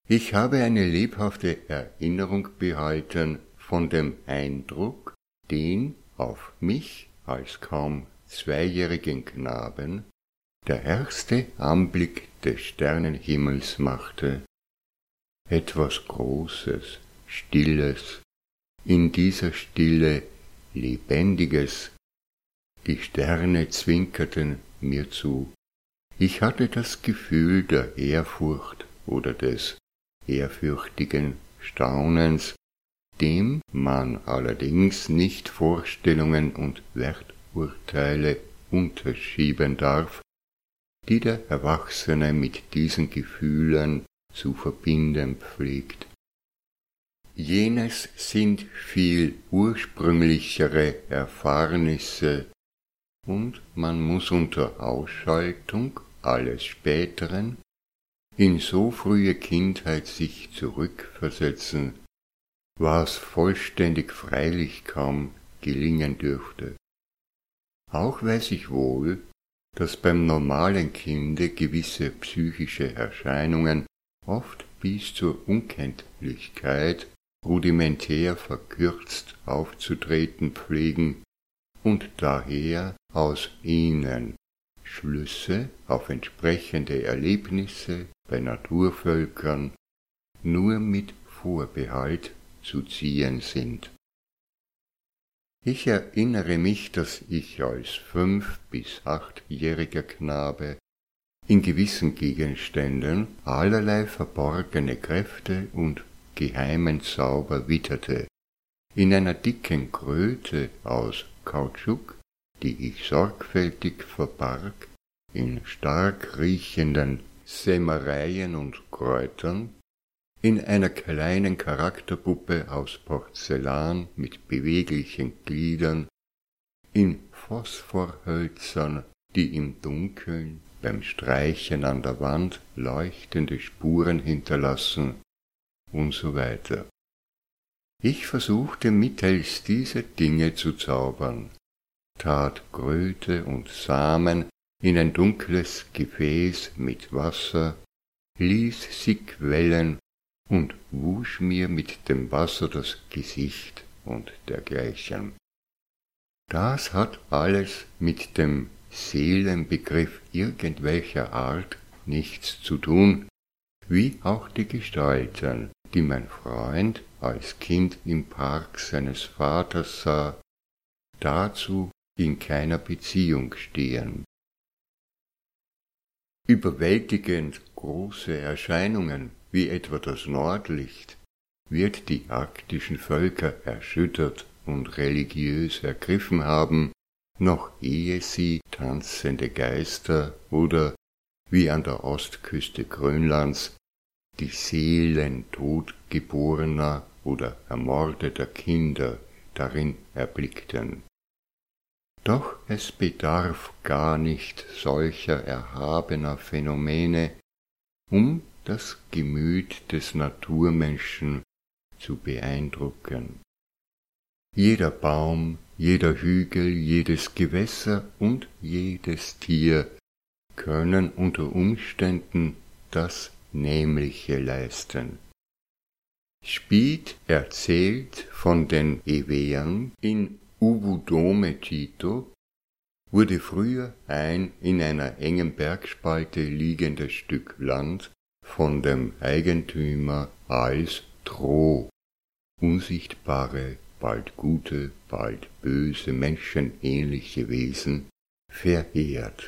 Ich habe eine lebhafte Erinnerung behalten von dem Eindruck, den auf mich als kaum zweijährigen Knaben der erste Anblick des Sternenhimmels machte. Etwas Großes, Stilles, in dieser Stille Lebendiges. Die Sterne zwinkerten mir zu. Ich hatte das Gefühl der Ehrfurcht oder des ehrfürchtigen Staunens, dem man allerdings nicht Vorstellungen und Werturteile unterschieben darf, die der Erwachsene mit diesen Gefühlen zu verbinden pflegt. Jenes sind viel ursprünglichere Erfahrnisse, und man muss unter Ausschaltung alles Späteren in so frühe Kindheit sich zurückversetzen, was vollständig freilich kaum gelingen dürfte. Auch weiß ich wohl, dass beim normalen Kinde gewisse psychische Erscheinungen oft bis zur Unkenntlichkeit rudimentär verkürzt aufzutreten pflegen und daher aus ihnen Schlüsse auf entsprechende Erlebnisse bei Naturvölkern nur mit Vorbehalt zu ziehen sind. Ich erinnere mich, dass ich als 5- bis 8-jähriger Knabe in gewissen Gegenständen allerlei verborgene Kräfte und geheimen Zauber witterte. In einer dicken Kröte aus Kautschuk, die ich sorgfältig verbarg, in stark riechenden Sämereien und Kräutern, in einer kleinen Charakterpuppe aus Porzellan mit beweglichen Gliedern, in Phosphorhölzern, die im Dunkeln beim Streichen an der Wand leuchtende Spuren hinterlassen und so weiter. Ich versuchte mittels dieser Dinge zu zaubern, tat Kröte und Samen in ein dunkles Gefäß mit Wasser, ließ sie quellen und wusch mir mit dem Wasser das Gesicht und dergleichen. Das hat alles mit dem Seelenbegriff irgendwelcher Art nichts zu tun, wie auch die Gestalten, die mein Freund als Kind im Park seines Vaters sah, dazu in keiner Beziehung stehen. Überwältigend große Erscheinungen, wie etwa das Nordlicht, wird die arktischen Völker erschüttert und religiös ergriffen haben, noch ehe sie tanzende Geister oder, wie an der Ostküste Grönlands, die Seelen totgeborener oder ermordeter Kinder darin erblickten. Doch es bedarf gar nicht solcher erhabener Phänomene, um das Gemüt des Naturmenschen zu beeindrucken. Jeder Baum, jeder Hügel, jedes Gewässer und jedes Tier können unter Umständen das Nämliche leisten. Speed erzählt von den Ewern in Ubudome Chito, wurde früher ein in einer engen Bergspalte liegendes Stück Land von dem Eigentümer als Tro, unsichtbare, bald gute, bald böse, menschenähnliche Wesen, verehrt.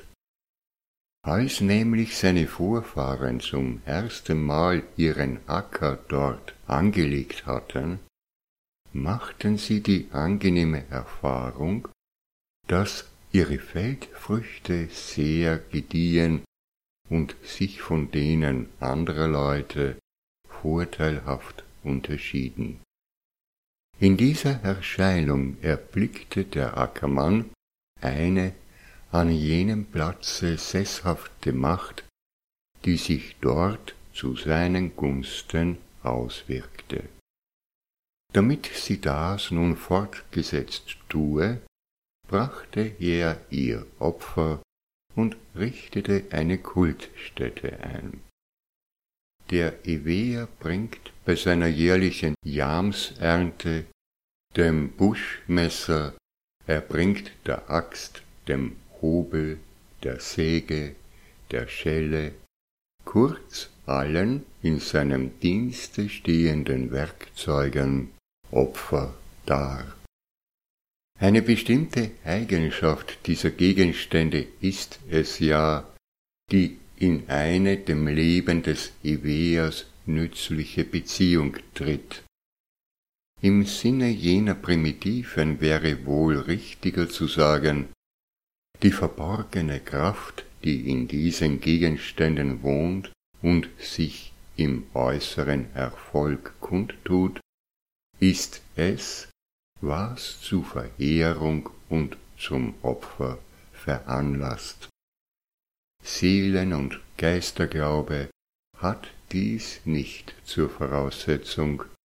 Als nämlich seine Vorfahren zum ersten Mal ihren Acker dort angelegt hatten, machten sie die angenehme Erfahrung, dass ihre Feldfrüchte sehr gediehen und sich von denen anderer Leute vorteilhaft unterschieden. In dieser Erscheinung erblickte der Ackermann eine an jenem Platze sesshafte Macht, die sich dort zu seinen Gunsten auswirkte. Damit sie das nun fortgesetzt tue, brachte er ihr Opfer und richtete eine Kultstätte ein. Der Eweer bringt bei seiner jährlichen Jamsernte dem Buschmesser, er bringt der Axt, dem Hobel, der Säge, der Schelle, kurz allen in seinem Dienste stehenden Werkzeugen Opfer dar. Eine bestimmte Eigenschaft dieser Gegenstände ist es ja, die in eine dem Leben des Eweers nützliche Beziehung tritt. Im Sinne jener Primitiven wäre wohl richtiger zu sagen, die verborgene Kraft, die in diesen Gegenständen wohnt und sich im äußeren Erfolg kundtut, ist es, was zu Verehrung und zum Opfer veranlasst. Seelen- und Geisterglaube hat dies nicht zur Voraussetzung,